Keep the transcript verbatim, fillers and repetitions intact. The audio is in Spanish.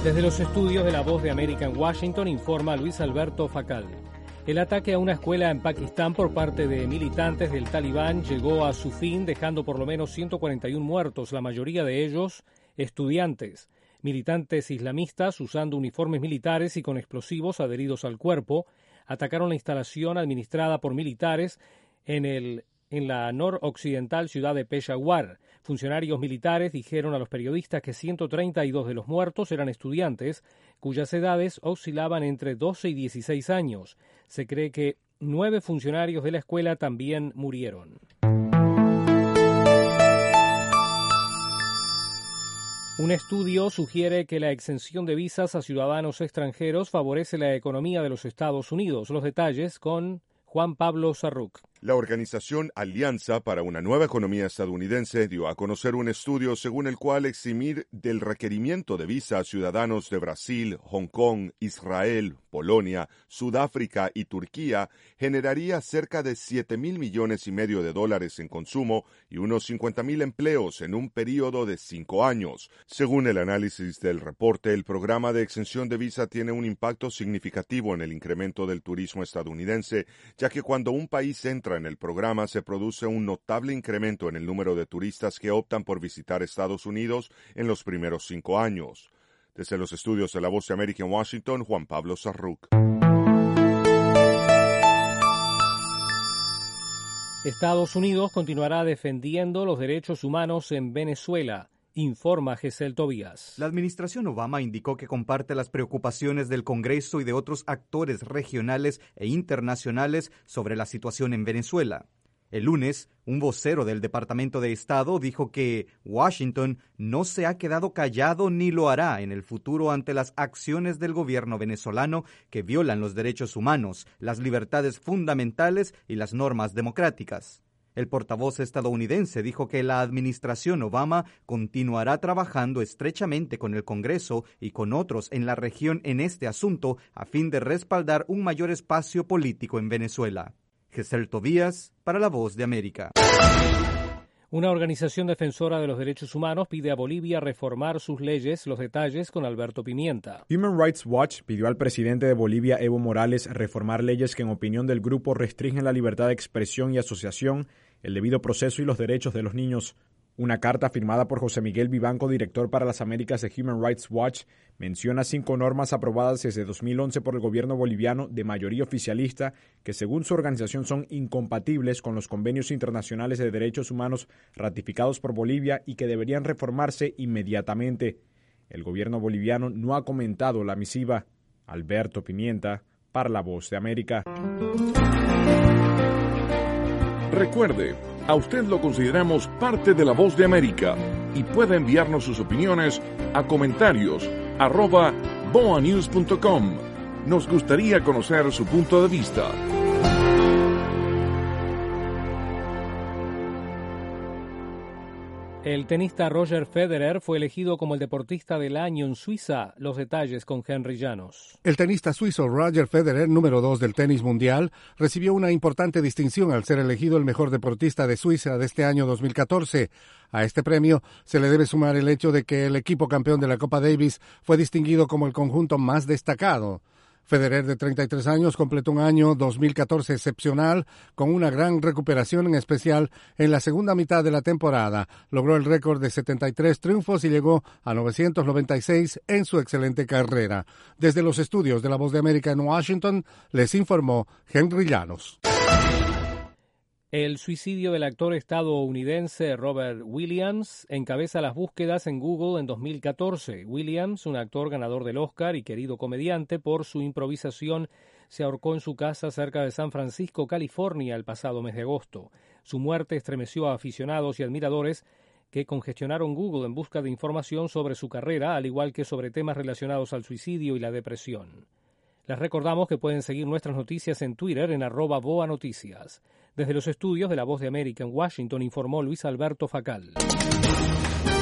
Desde los estudios de La Voz de América en Washington informa Luis Alberto Facal. El ataque a una escuela en Pakistán por parte de militantes del Talibán llegó a su fin, dejando por lo menos ciento cuarenta y uno muertos, la mayoría de ellos estudiantes. Militantes islamistas, usando uniformes militares y con explosivos adheridos al cuerpo, atacaron la instalación administrada por militares en el en la noroccidental ciudad de Peshawar. Funcionarios militares dijeron a los periodistas que ciento treinta y dos de los muertos eran estudiantes, cuyas edades oscilaban entre doce y dieciséis años. Se cree que nueve funcionarios de la escuela también murieron. Un estudio sugiere que la exención de visas a ciudadanos extranjeros favorece la economía de los Estados Unidos. Los detalles con Juan Pablo Sarruc. La organización Alianza para una Nueva Economía Estadounidense dio a conocer un estudio según el cual eximir del requerimiento de visa a ciudadanos de Brasil, Hong Kong, Israel, Polonia, Sudáfrica y Turquía generaría cerca de siete mil millones y medio de dólares en consumo y unos cincuenta mil empleos en un período de cinco años. Según el análisis del reporte, el programa de exención de visa tiene un impacto significativo en el incremento del turismo estadounidense, ya que cuando un país entra en el programa se produce un notable incremento en el número de turistas que optan por visitar Estados Unidos en los primeros cinco años. Desde los estudios de La Voz de América en Washington, Juan Pablo Sarruc. Estados Unidos continuará defendiendo los derechos humanos en Venezuela, informa Gesell Tobías. La administración Obama indicó que comparte las preocupaciones del Congreso y de otros actores regionales e internacionales sobre la situación en Venezuela. El lunes, un vocero del Departamento de Estado dijo que Washington no se ha quedado callado ni lo hará en el futuro ante las acciones del gobierno venezolano que violan los derechos humanos, las libertades fundamentales y las normas democráticas. El portavoz estadounidense dijo que la administración Obama continuará trabajando estrechamente con el Congreso y con otros en la región en este asunto a fin de respaldar un mayor espacio político en Venezuela. Gesell Tobías, para La Voz de América. Una organización defensora de los derechos humanos pide a Bolivia reformar sus leyes. Los detalles con Alberto Pimienta. Human Rights Watch pidió al presidente de Bolivia, Evo Morales, reformar leyes que en opinión del grupo restringen la libertad de expresión y asociación, el debido proceso y los derechos de los niños. Una carta firmada por José Miguel Vivanco, director para las Américas de Human Rights Watch, menciona cinco normas aprobadas desde dos mil once por el gobierno boliviano de mayoría oficialista que, según su organización, son incompatibles con los convenios internacionales de derechos humanos ratificados por Bolivia y que deberían reformarse inmediatamente. El gobierno boliviano no ha comentado la misiva. Alberto Pimienta, para La Voz de América. Recuerde, a usted lo consideramos parte de La Voz de América y puede enviarnos sus opiniones a comentarios arroba boa news punto com. Nos gustaría conocer su punto de vista. El tenista Roger Federer fue elegido como el deportista del año en Suiza. Los detalles con Henry Llanos. El tenista suizo Roger Federer, número dos del tenis mundial, recibió una importante distinción al ser elegido el mejor deportista de Suiza de este año dos mil catorce. A este premio se le debe sumar el hecho de que el equipo campeón de la Copa Davis fue distinguido como el conjunto más destacado. Federer, de treinta y tres años, completó un año dos mil catorce excepcional, con una gran recuperación, en especial en la segunda mitad de la temporada. Logró el récord de setenta y tres triunfos y llegó a novecientos noventa y seis en su excelente carrera. Desde los estudios de La Voz de América en Washington, les informó Henry Llanos. El suicidio del actor estadounidense Robert Williams encabeza las búsquedas en Google en dos mil catorce. Williams, un actor ganador del Oscar y querido comediante por su improvisación, se ahorcó en su casa cerca de San Francisco, California, el pasado mes de agosto. Su muerte estremeció a aficionados y admiradores que congestionaron Google en busca de información sobre su carrera, al igual que sobre temas relacionados al suicidio y la depresión. Les recordamos que pueden seguir nuestras noticias en Twitter en arroba boa noticias. Desde los estudios de La Voz de América en Washington informó Luis Alberto Facal.